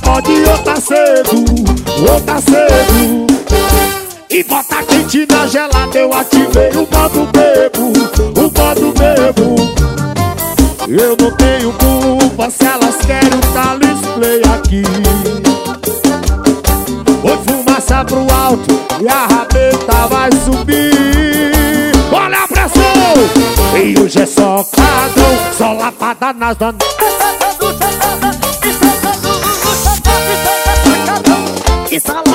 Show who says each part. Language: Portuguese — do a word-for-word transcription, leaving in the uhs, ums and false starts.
Speaker 1: pode ou tá cedo, ou tá cedo. E bota quente na gelada, eu ativei o modo bebo, o modo bebo. Eu não tenho culpa se elas querem o Talis Play aqui. Foi fumaça pro alto e a rabeta vai subir. Olha a pressão! E hoje é só cadão, só lapada nas danas.
Speaker 2: E só